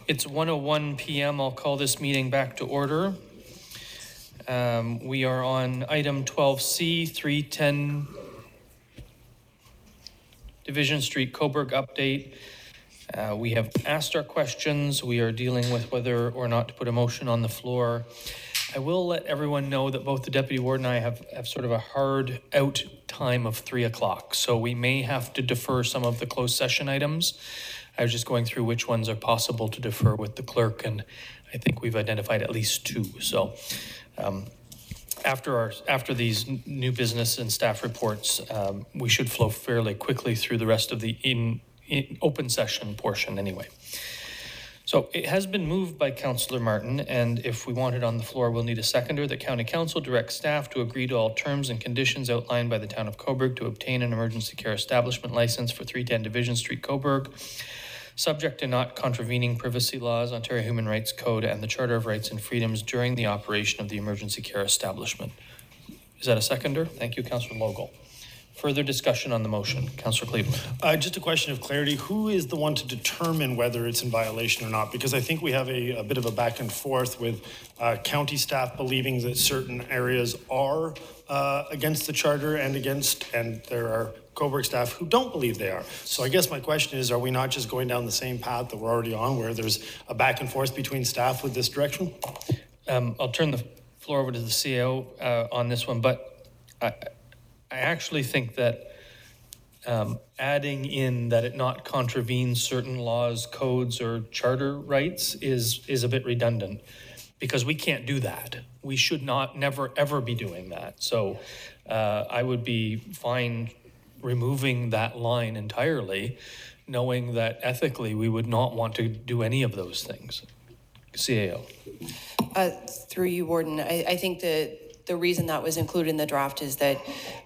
It's 1:01 p.m. I'll call this meeting back to order. We are on item 12C, 310 Division Street, Cobourg update. We have asked our questions. We are dealing with whether or not to put a motion on the floor. I will let everyone know that both the Deputy Warden and I have sort of a hard out time of 3 o'clock, so we may have to defer some of the closed session items. I was just going through which ones are possible to defer with the clerk, and I think we've identified at least 2. So after these new business and staff reports, we should flow fairly quickly through the rest of the in open session portion anyway. So it has been moved by Councillor Martin, and if we want it on the floor, we'll need a seconder. The County Council directs staff to agree to all terms and conditions outlined by the Town of Cobourg to obtain an emergency care establishment license for 310 Division Street, Cobourg, subject to not contravening privacy laws, Ontario Human Rights Code, and the Charter of Rights and Freedoms during the operation of the emergency care establishment. Is that a seconder? Thank you, Councillor Logal. Further discussion on the motion. Councillor Cleveland. Just a question of clarity. Who is the one to determine whether it's in violation or not? Because I think we have a bit of a back and forth with county staff believing that certain areas are against the charter and there are Cobourg staff who don't believe they are. So I guess my question is, are we not just going down the same path that we're already on, where there's a back and forth between staff with this direction? I'll turn the floor over to the CEO on this one, but I actually think that adding in that it not contravenes certain laws, codes, or charter rights is a bit redundant, because we can't do that. We should never, ever be doing that. So I would be fine removing that line entirely, knowing that ethically we would not want to do any of those things. CAO. Through you, Warden, I think that the reason that was included in the draft is that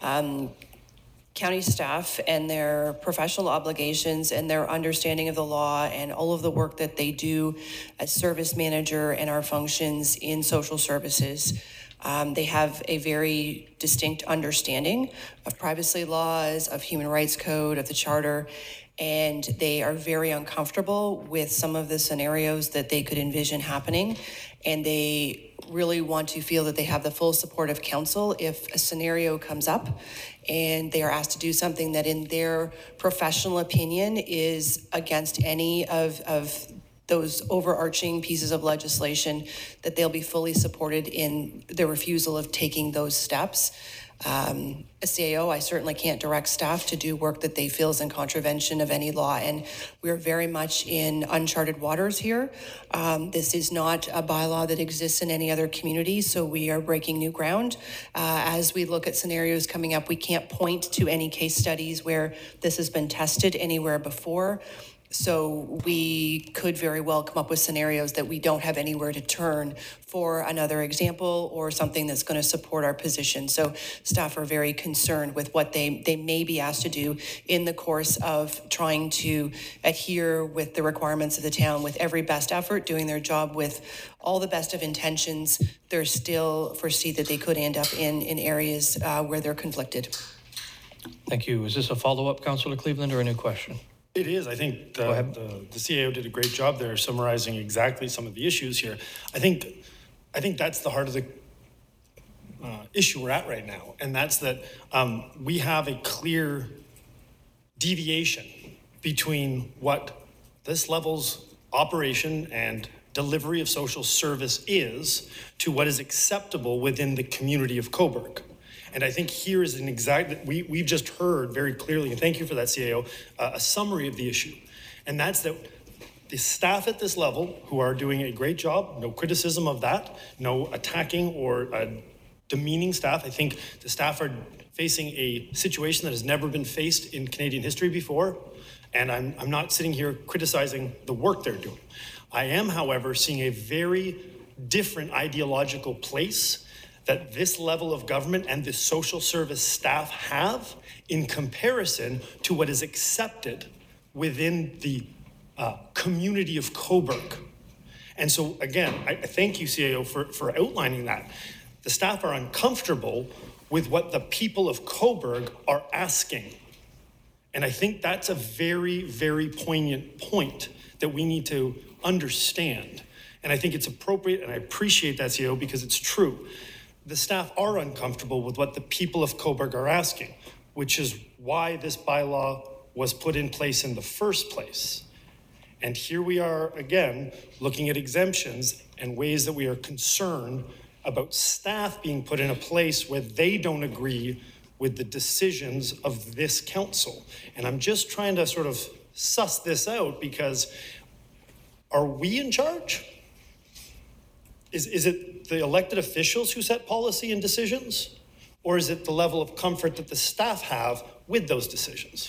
county staff and their professional obligations and their understanding of the law and all of the work that they do as service manager and our functions in social services, they have a very distinct understanding of privacy laws, of human rights code, of the charter, and they are very uncomfortable with some of the scenarios that they could envision happening. And they really want to feel that they have the full support of council if a scenario comes up and they are asked to do something that in their professional opinion is against any of those overarching pieces of legislation, that they'll be fully supported in the refusal of taking those steps. As CAO, I certainly can't direct staff to do work that they feel is in contravention of any law, and we're very much in uncharted waters here. This is not a bylaw that exists in any other community, so we are breaking new ground. As we look at scenarios coming up, we can't point to any case studies where this has been tested anywhere before. So we could very well come up with scenarios that we don't have anywhere to turn for another example or something that's going to support our position. So staff are very concerned with what they may be asked to do in the course of trying to adhere with the requirements of the town with every best effort, doing their job with all the best of intentions. They're still foresee that they could end up in areas where they're conflicted. Thank you. Is this a follow-up, Councillor Cleveland, or a new question? It is. I think the CAO did a great job there summarizing exactly some of the issues here. I think that's the heart of the issue we're at right now, and that's that we have a clear deviation between what this level's operation and delivery of social service is to what is acceptable within the community of Cobourg. And I think here is an exact, we've just heard very clearly, and thank you for that, CAO, a summary of the issue. And that's that the staff at this level, who are doing a great job, no criticism of that, no attacking or demeaning staff. I think the staff are facing a situation that has never been faced in Canadian history before. And I'm not sitting here criticizing the work they're doing. I am, however, seeing a very different ideological place that this level of government and the social service staff have in comparison to what is accepted within the community of Cobourg. And so again, I thank you, CAO, for outlining that. The staff are uncomfortable with what the people of Cobourg are asking. And I think that's a very, very poignant point that we need to understand. And I think it's appropriate, and I appreciate that, CEO, because it's true. The staff are uncomfortable with what the people of Cobourg are asking, which is why this bylaw was put in place in the first place. And here we are again, looking at exemptions and ways that we are concerned about staff being put in a place where they don't agree with the decisions of this council. And I'm just trying to sort of suss this out, because are we in charge? Is it the elected officials who set policy and decisions? Or is it the level of comfort that the staff have with those decisions?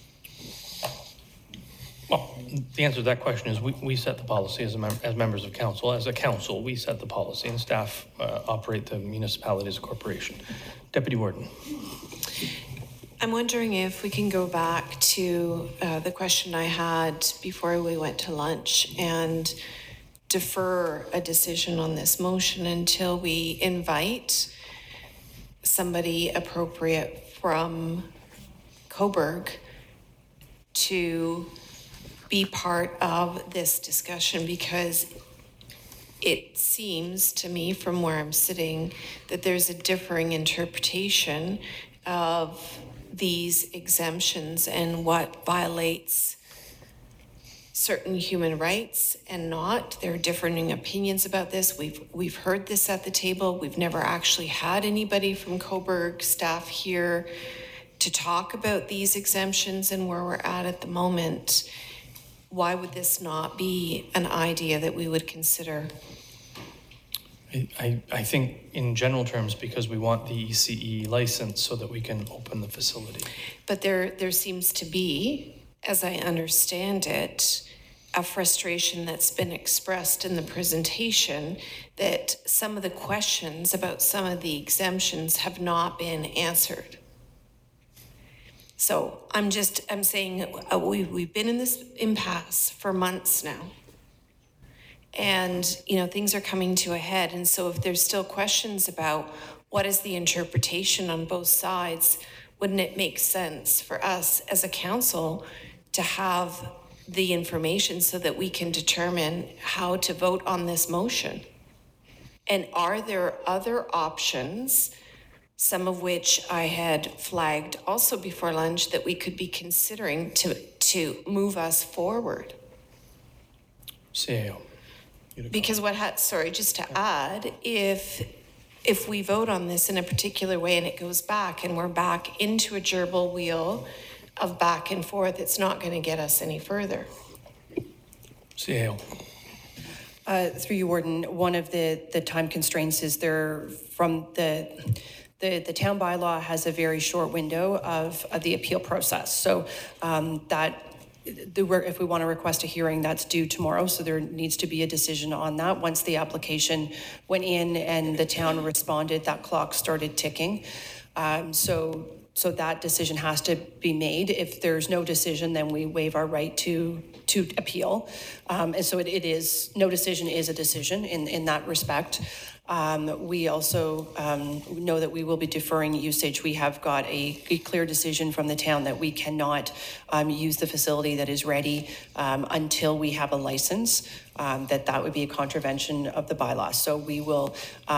Well, the answer to that question is we set the policy as members of council. As a council, we set the policy, and staff operate the municipality as a corporation. Deputy Warden. I'm wondering if we can go back to the question I had before we went to lunch and defer a decision on this motion until we invite somebody appropriate from Cobourg to be part of this discussion, because it seems to me from where I'm sitting that there's a differing interpretation of these exemptions and what violates certain human rights and not. There are differing opinions about this. We've heard this at the table. We've never actually had anybody from Cobourg staff here to talk about these exemptions and where we're at the moment. Why would this not be an idea that we would consider? I think in general terms, because we want the ECE license so that we can open the facility. But there seems to be, as I understand it, a frustration that's been expressed in the presentation that some of the questions about some of the exemptions have not been answered. So I'm saying we've been in this impasse for months now. And, things are coming to a head. And so if there's still questions about what is the interpretation on both sides, wouldn't it make sense for us as a council to have the information so that we can determine how to vote on this motion? And are there other options, some of which I had flagged also before lunch, that we could be considering to move us forward? CAO. Because just to add, if we vote on this in a particular way and it goes back and we're back into a gerbil wheel of back and forth, it's not going to get us any further. CAO. Through you, Warden, one of the time constraints is there from the town bylaw has a very short window of the appeal process. So if we want to request a hearing, that's due tomorrow. So there needs to be a decision on that. Once the application went in and the town responded, that clock started ticking. So that decision has to be made. If there's no decision, then we waive our right to appeal. And so it is, no decision is a decision in that respect. We also know that we will be deferring usage. We have got a clear decision from the town that we cannot use the facility that is ready until we have a license, that would be a contravention of the bylaw. So we will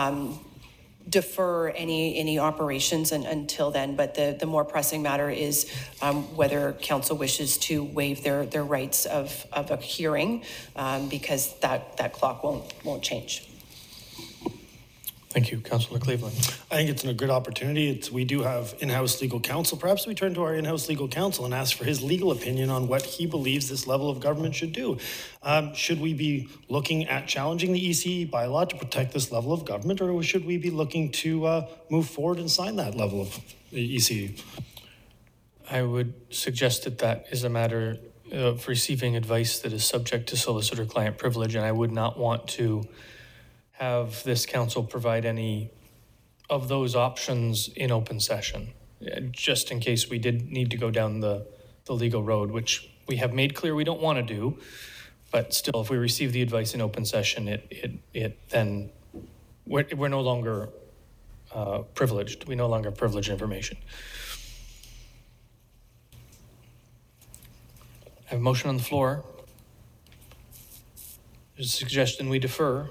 defer any operations until then, but the more pressing matter is whether council wishes to waive their rights of a hearing, because that clock won't change. Thank you. Councillor Cleveland. I think it's a good opportunity. We do have in-house legal counsel. Perhaps we turn to our in-house legal counsel and ask for his legal opinion on what he believes this level of government should do. Should we be looking at challenging the ECE bylaw to protect this level of government, or should we be looking to move forward and sign that level of ECE? I would suggest that is a matter of receiving advice that is subject to solicitor-client privilege, and I would not want to have this council provide any of those options in open session, just in case we did need to go down the legal road, which we have made clear we don't want to do. But still, if we receive the advice in open session, then we're no longer privileged. We no longer privilege information. I have a motion on the floor There's a suggestion we defer.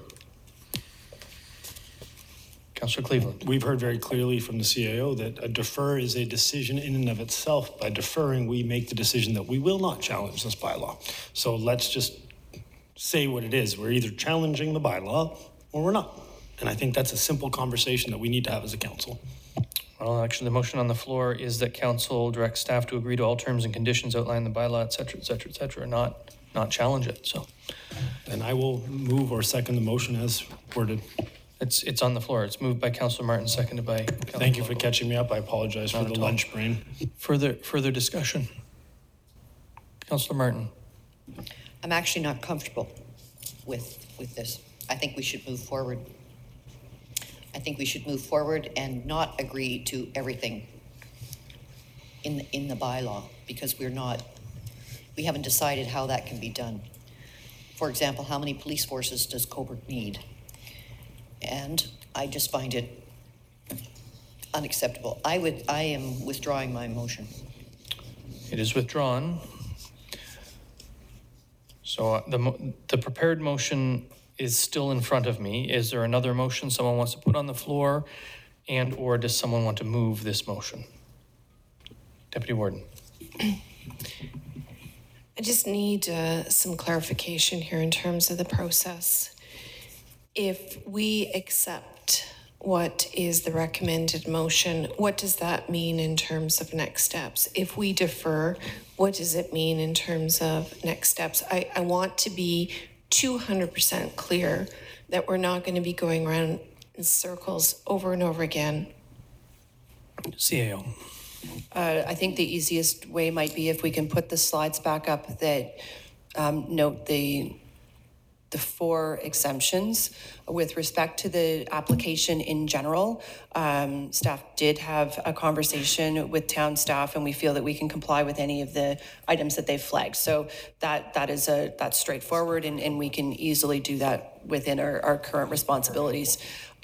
Councillor Cleveland. We've heard very clearly from the CAO that a defer is a decision in and of itself. By deferring, we make the decision that we will not challenge this bylaw. So let's just say what it is. We're either challenging the bylaw or we're not. And I think that's a simple conversation that we need to have as a council. Well, actually, the motion on the floor is that council directs staff to agree to all terms and conditions outlined in the bylaw, et cetera, not challenge it, so. And I will move or second the motion as worded. It's on the floor. It's moved by Councillor Martin, seconded by Councillor Thank you for Loco. catching me up. I apologize for Not the at all. lunch brain. Further discussion. Councillor Martin. I'm actually not comfortable with this. I think we should move forward. I think we should move forward and not agree to everything in the bylaw because we haven't decided how that can be done. For example, how many police forces does Cobourg need? And I just find it unacceptable. I am withdrawing my motion. It is withdrawn. So the prepared motion is still in front of me. Is there another motion someone wants to put on the floor, and or does someone want to move this motion? Deputy Warden. I just need some clarification here in terms of the process. If we accept what is the recommended motion, what does that mean in terms of next steps? If we defer, what does it mean in terms of next steps? I want to be 200% clear that we're not going to be going around in circles over and over again. CAO. I think the easiest way might be if we can put the slides back up that note the 4 exemptions. With respect to the application in general, staff did have a conversation with town staff, and we feel that we can comply with any of the items that they've flagged. So that's straightforward, and we can easily do that within our current responsibilities.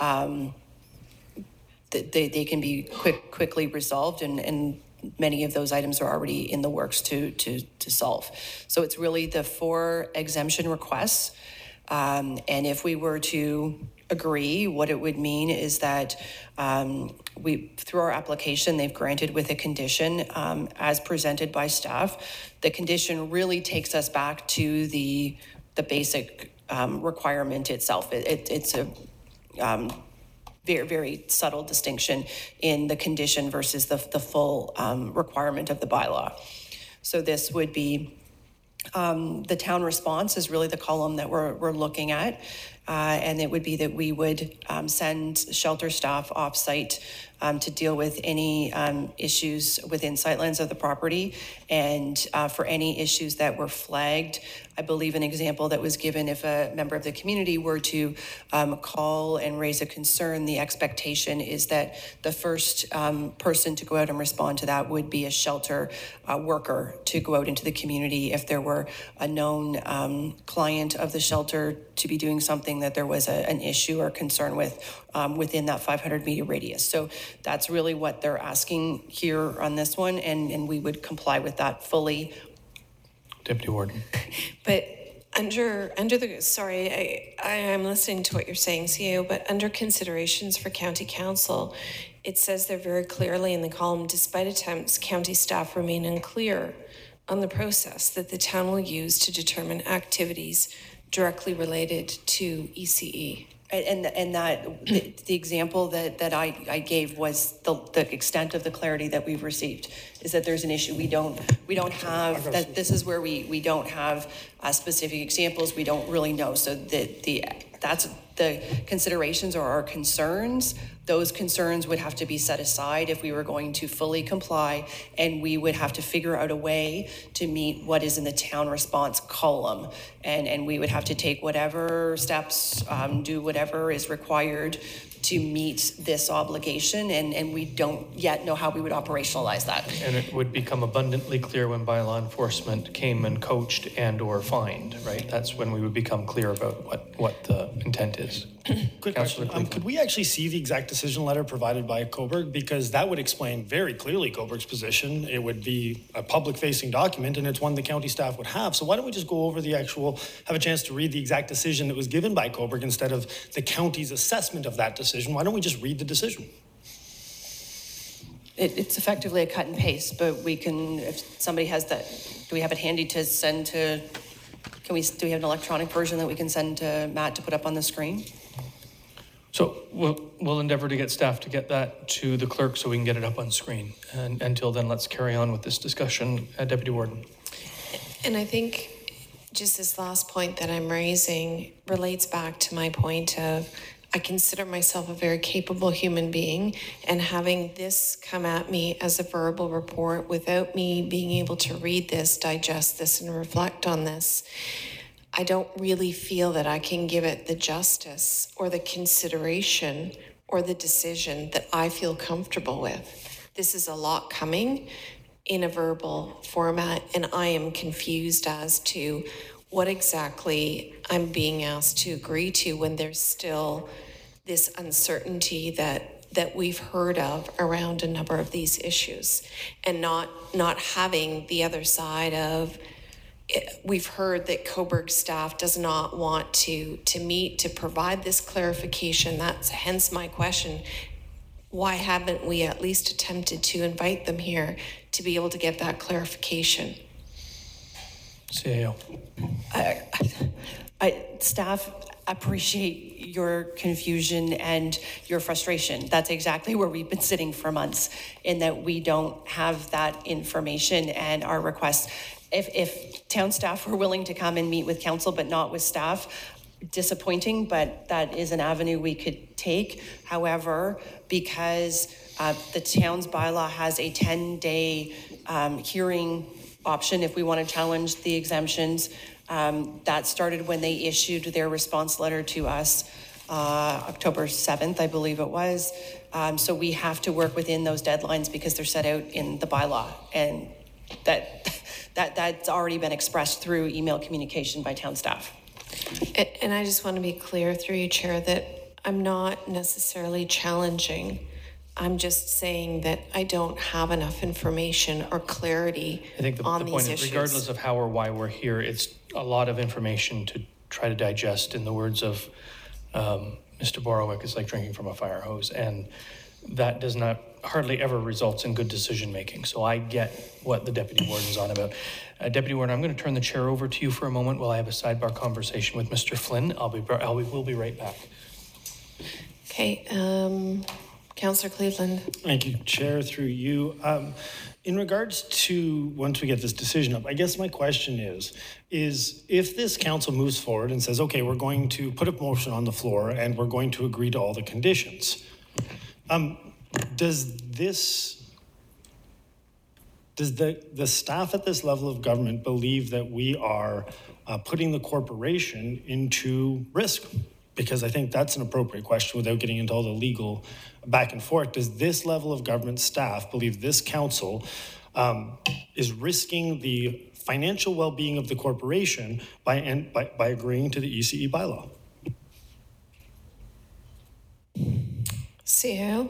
They can be quickly resolved, and many of those items are already in the works to solve. So it's really the 4 exemption requests. And if we were to agree, what it would mean is that through our application, they've granted with a condition as presented by staff. The condition really takes us back to the basic requirement itself. It's a very, very subtle distinction in the condition versus the full requirement of the bylaw. So this would be the town response is really the column that we're looking at. And it would be that we would send shelter staff off-site to deal with any issues within sightlines of the property. And for any issues that were flagged, I believe an example that was given, if a member of the community were to call and raise a concern, the expectation is that the first person to go out and respond to that would be a shelter worker to go out into the community if there were a known client of the shelter to be doing something that there was an issue or concern with within that 500-meter radius. So that's really what they're asking here on this one, and we would comply with that fully. Deputy Warden. But under the, sorry, I am listening to what you're saying, CAO, but under considerations for county council, it says there very clearly in the column, despite attempts, county staff remain unclear on the process that the town will use to determine activities directly related to ECE. And that the example that I gave was the extent of the clarity that we've received is that there's an issue. We don't have that. This is where we don't have specific examples. We don't really know. So that's the considerations or our concerns. Those concerns would have to be set aside if we were going to fully comply, and we would have to figure out a way to meet what is in the town response column. And we would have to take whatever steps, do whatever is required to meet this obligation, and we don't yet know how we would operationalize that. And it would become abundantly clear when bylaw enforcement came and coached and or fined, right? That's when we would become clear about what the intent is. Quick Councillor question. Cleveland. Could we actually see the exact decision letter provided by Coburg? Because that would explain very clearly Coburg's position. It would be a public-facing document, and it's one the county staff would have. So why don't we just go over have a chance to read the exact decision that was given by Coburg instead of the county's assessment of that decision? Why don't we just read the decision? It's effectively a cut and paste, but we can, if somebody has that, do we have it handy to send to, do we have an electronic version that we can send to Matt to put up on the screen? So we'll endeavor to get staff to get that to the clerk so we can get it up on screen. And until then, let's carry on with this discussion. Deputy Warden. And I think just this last point that I'm raising relates back to my point of I consider myself a very capable human being, and having this come at me as a verbal report without me being able to read this, digest this, and reflect on this, I don't really feel that I can give it the justice or the consideration or the decision that I feel comfortable with. This is a lot coming in a verbal format, and I am confused as to what exactly I'm being asked to agree to when there's still this uncertainty that we've heard of around a number of these issues, and not having the other side of it. We've heard that Coburg staff does not want to meet to provide this clarification. That's hence my question. Why haven't we at least attempted to invite them here to be able to get that clarification? CAO. Staff appreciate your confusion and your frustration. That's exactly where we've been sitting for months, in that we don't have that information, and our requests. If town staff were willing to come and meet with council but not with staff, disappointing, but that is an avenue we could take. However, because the town's bylaw has a 10-day hearing option if we want to challenge the exemptions, that started when they issued their response letter to us, October 7th, I believe it was. So we have to work within those deadlines because they're set out in the bylaw, and that's already been expressed through email communication by town staff. And I just want to be clear through you, Chair, that I'm not necessarily challenging. I'm just saying that I don't have enough information or clarity I think the on point these is, issues. regardless of how or why we're here, it's a lot of information to try to digest. In the words of Mr. Borowick, it's like drinking from a fire hose, and that does not hardly ever results in good decision making. So I get what the Deputy Warden's on about. Deputy Warden, I'm going to turn the chair over to you for a moment while I have a sidebar conversation with Mr. Flynn. We'll be right back. Okay, Councillor Cleveland. Thank you, Chair, through you. In regards to once we get this decision up, I guess my question is if this council moves forward and says, okay, we're going to put a motion on the floor and we're going to agree to all the conditions, does the staff at this level of government believe that we are putting the corporation into risk? Because I think that's an appropriate question without getting into all the legal back and forth. Does this level of government staff believe this council is risking the financial well-being of the corporation by agreeing to the ECE bylaw? CAO.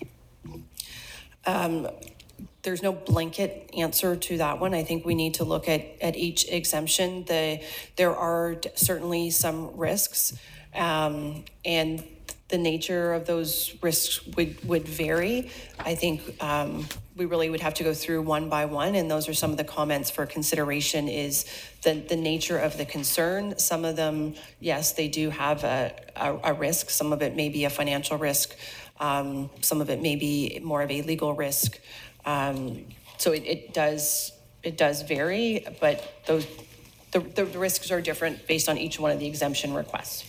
There's no blanket answer to that one. I think we need to look at each exemption. There are certainly some risks, and the nature of those risks would vary. I think we really would have to go through one by one, and those are some of the comments for consideration. Is the nature of the concern. Some of them, yes, they do have a risk. Some of it may be a financial risk. Some of it may be more of a legal risk. So it does vary, but the risks are different based on each one of the exemption requests.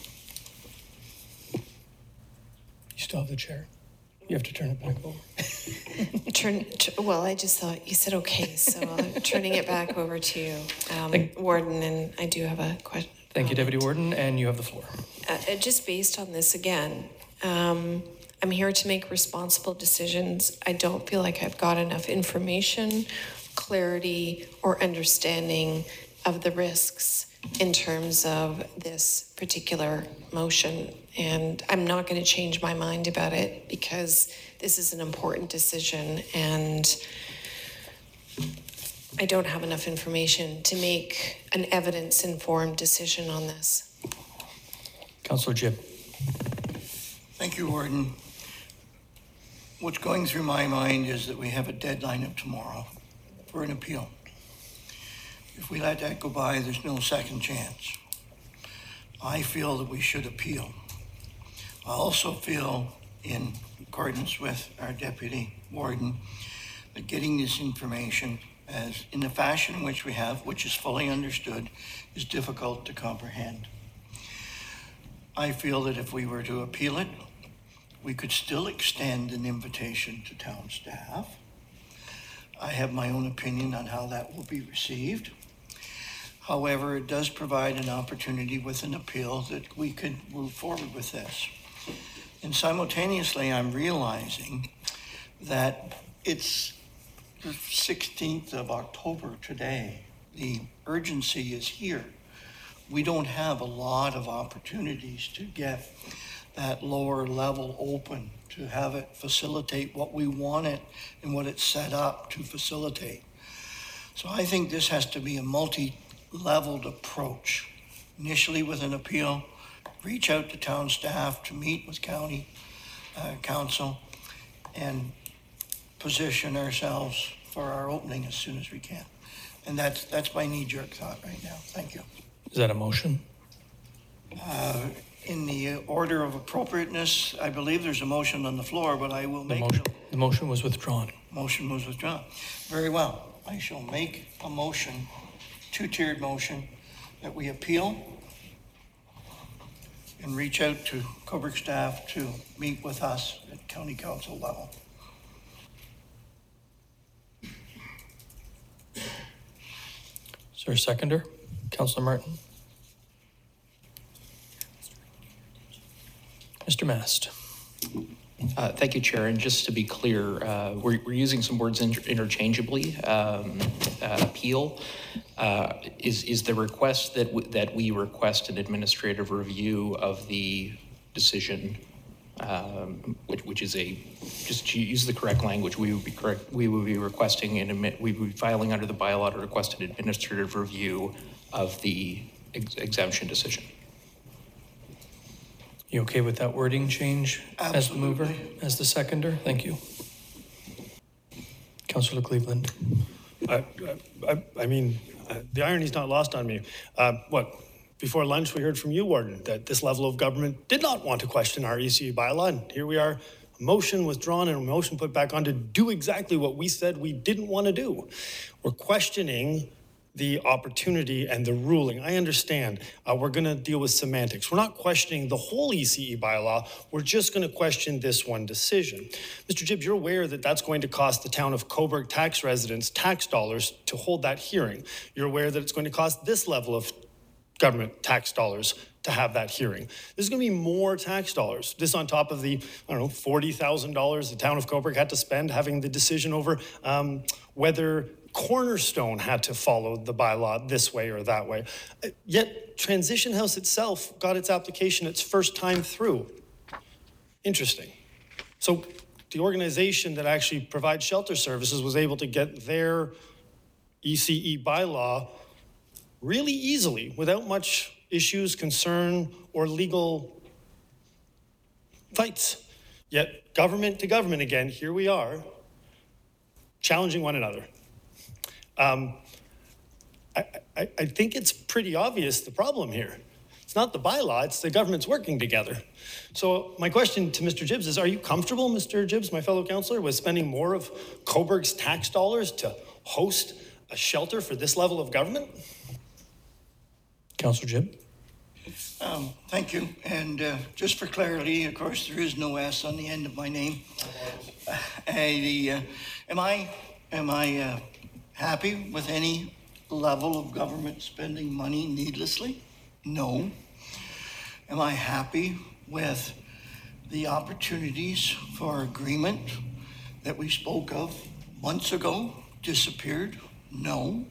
You still have the chair. You have to turn it back over. Well, I just thought you said okay, so I'm turning it back over to you, Warden, and I do have a question. Thank you, Deputy Warden, and you have the floor. Just based on this again, I'm here to make responsible decisions. I don't feel like I've got enough information, clarity, or understanding of the risks in terms of this particular motion And I'm not going to change my mind about it because this is an important decision and I don't have enough information to make an evidence-informed decision on this. Councillor Gibb. Thank you, Warden. What's going through my mind is that we have a deadline of tomorrow for an appeal. If we let that go by, there's no second chance. I feel that we should appeal. I also feel, in accordance with our deputy warden, that getting this information as in the fashion in which we have, which is fully understood, is difficult to comprehend. I feel that if we were to appeal it, we could still extend an invitation to town staff. I have my own opinion on how that will be received. However, it does provide an opportunity with an appeal that we could move forward with this. And simultaneously, I'm realizing that it's the 16th of October today. The urgency is here. We don't have a lot of opportunities to get that lower level open, to have it facilitate what we want it and what it's set up to facilitate. So I think this has to be a multi-leveled approach. Initially with an appeal, reach out to town staff to meet with county council and position ourselves for our opening as soon as we can. And that's my knee-jerk thought right now. Thank you. Is that a motion? In the order of appropriateness, I believe there's a motion on the floor, but I will make The motion was withdrawn. Motion was withdrawn. Very well. I shall make a motion, two-tiered motion, that we appeal and reach out to Cobourg staff to meet with us at county council level. Is there a seconder? Councillor Martin? Mr. Mast? Thank you, Chair. And just to be clear, we're using some words interchangeably. Appeal is the request that we request an administrative review of the decision, which is just to use the correct language. We would be requesting we would be filing under the bylaw to request an administrative review of the exemption decision. You okay with that wording change? Absolutely. As the mover, as the seconder? Thank you. Councillor Cleveland. I mean, the irony's not lost on me. Before lunch, we heard from you, Warden, that this level of government did not want to question our ECE bylaw, and here we are, a motion withdrawn and a motion put back on to do exactly what we said we didn't want to do. We're questioning the opportunity and the ruling. I understand. We're going to deal with semantics. We're not questioning the whole ECE bylaw. We're just going to question this one decision. Mr. Gibbs, you're aware that that's going to cost the town of Cobourg tax residents tax dollars to hold that hearing. You're aware that it's going to cost this level of government tax dollars to have that hearing. There's going to be more tax dollars. This on top of the, $40,000 the town of Cobourg had to spend having the decision over whether Cornerstone had to follow the bylaw this way or that way. Yet Transition House itself got its application its first time through. Interesting. So the organization that actually provides shelter services was able to get their ECE bylaw really easily without much issues, concern, or legal fights. Yet government to government again, here we are, challenging one another. I think it's pretty obvious the problem here. It's not the bylaw, it's the government's working together. So my question to Mr. Gibbs is, are you comfortable, Mr. Gibbs, my fellow councillor, with spending more of Cobourg's tax dollars to host a shelter for this level of government? Councillor Gibb? Thank you. And just for clarity, of course, there is no S on the end of my name. Am I happy with any level of government spending money needlessly? No. Am I happy with the opportunities for agreement that we spoke of months ago disappeared? No.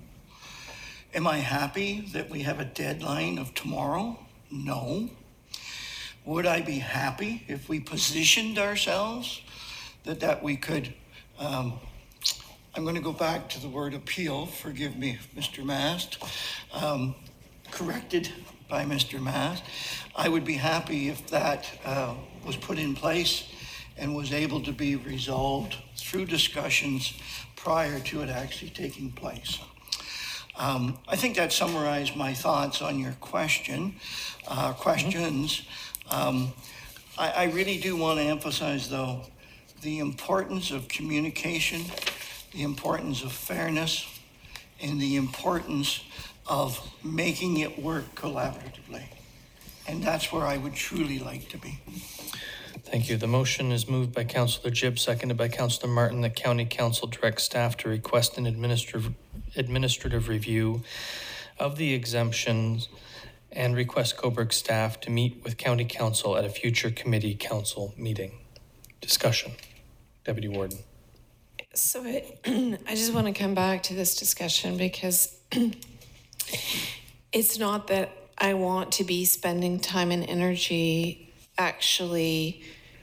Am I happy that we have a deadline of tomorrow? No. Would I be happy if we positioned ourselves that we could, I'm going to go back to the word appeal, forgive me, Mr. Mast, corrected by Mr. Mast. I would be happy if that was put in place and was able to be resolved through discussions prior to it actually taking place. I think that summarized my thoughts on your questions. I really do want to emphasize, though, the importance of communication, the importance of fairness, and the importance of making it work collaboratively. And that's where I would truly like to be. Thank you. The motion is moved by Councillor Gibb, seconded by Councillor Martin, that County Council direct staff to request an administrative review of the exemptions and request Cobourg staff to meet with County Council at a future committee council meeting. Discussion. Deputy Warden. So I just want to come back to this discussion because it's not that I want to be spending time and energy actually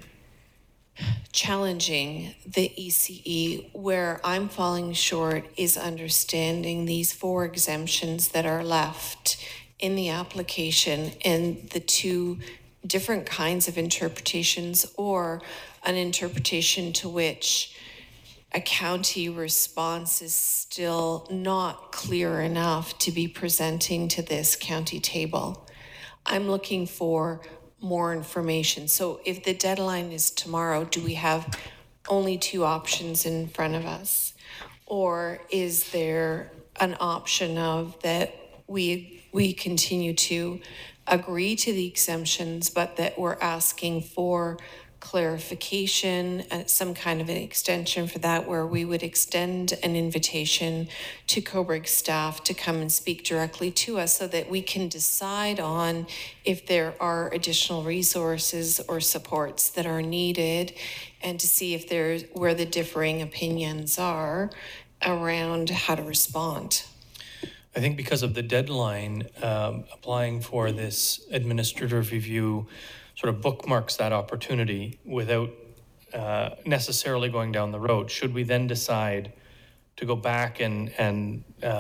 challenging the ECE. Where I'm falling short is understanding these 4 exemptions that are left in the application and the 2 different kinds of interpretations, or an interpretation to which a county response is still not clear enough to be presenting to this county table. I'm looking for more information. So if the deadline is tomorrow, do we have only 2 options in front of us? Or is there an option of that we continue to agree to the exemptions, but that we're asking for clarification, some kind of an extension for that, where we would extend an invitation to Cobourg staff to come and speak directly to us so that we can decide on if there are additional resources or supports that are needed, and to see if there's where the differing opinions are around how to respond. I think because of the deadline, applying for this administrative review sort of bookmarks that opportunity without necessarily going down the road. Should we then decide to go back and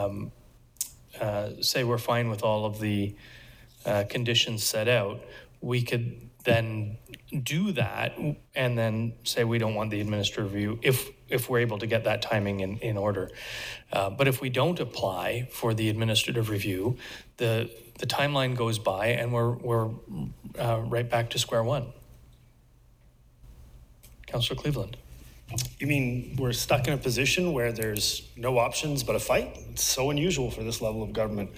say we're fine with all of the conditions set out, we could then do that and then say we don't want the administrative review if we're able to get that timing in order. But if we don't apply for the administrative review, the timeline goes by and we're right back to square one. Councillor Cleveland. You mean we're stuck in a position where there's no options but a fight? It's so unusual for this level of government.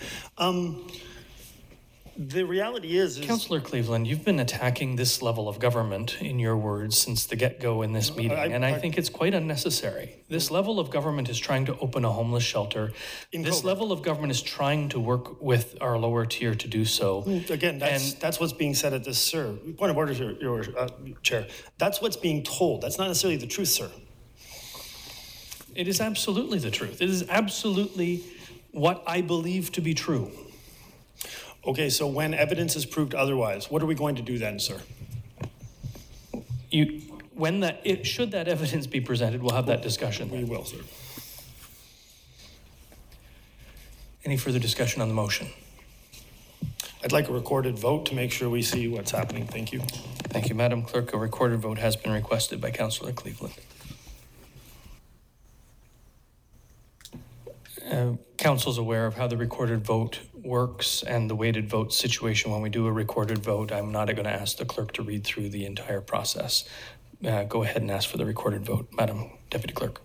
The reality is Councillor Cleveland, you've been attacking this level of government, in your words, since the get-go in this meeting, and I think it's quite unnecessary. This level of government is trying to open a homeless shelter. This level of government is trying to work with our lower tier to do so. Again, that's what's being said at this, sir. Point of order, your Chair. That's what's being told. That's not necessarily the truth, sir. It is absolutely the truth. It is absolutely what I believe to be true. Okay, so when evidence is proved otherwise, what are we going to do then, sir? Should that evidence be presented, we'll have that discussion. We will, sir. Any further discussion on the motion? I'd like a recorded vote to make sure we see what's happening. Thank you. Thank you, Madam Clerk. A recorded vote has been requested by Councillor Cleveland. Council's aware of how the recorded vote works and the weighted vote situation. When we do a recorded vote, I'm not going to ask the clerk to read through the entire process. Go ahead and ask for the recorded vote, Madam Deputy Clerk.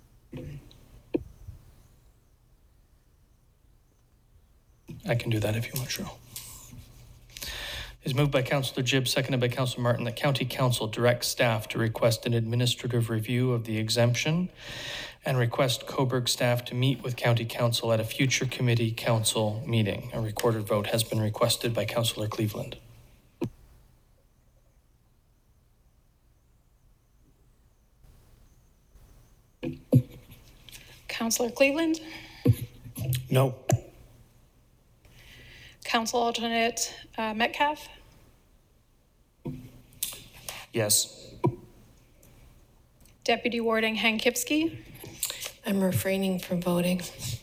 I can do that if you want, Cheryl. It's moved by Councillor Gibb, seconded by Councillor Martin, that County Council direct staff to request an administrative review of the exemption and request Cobourg staff to meet with County Council at a future committee council meeting. A recorded vote has been requested by Councillor Cleveland. Councillor Cleveland? No. Council Alternate Metcalf? Yes. Deputy Warden Hankipski, I'm refraining from voting.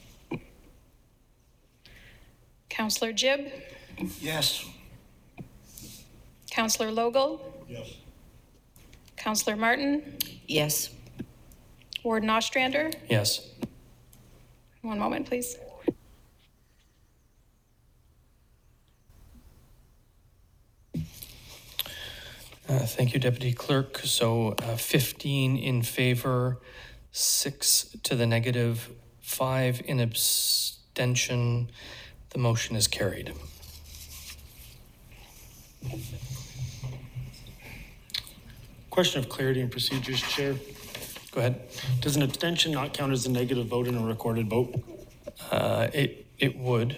Councillor Gibb, Yes. Councillor Logel, Yes. Councillor Martin, Yes. Warden Ostrander. Yes. One moment, please. Thank you, Deputy Clerk. So 15 in favor, 6 to the negative, 5 in abstention. The motion is carried. Question of clarity and procedures, Chair. Go ahead. Does an abstention not count as a negative vote in a recorded vote? It would.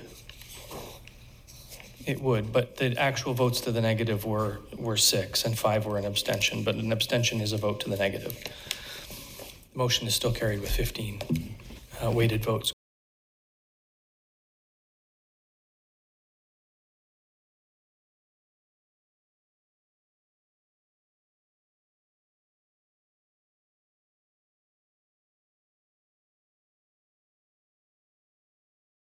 It would, but the actual votes to the negative were 6 and 5 were an abstention, but an abstention is a vote to the negative. The motion is still carried with 15 weighted votes.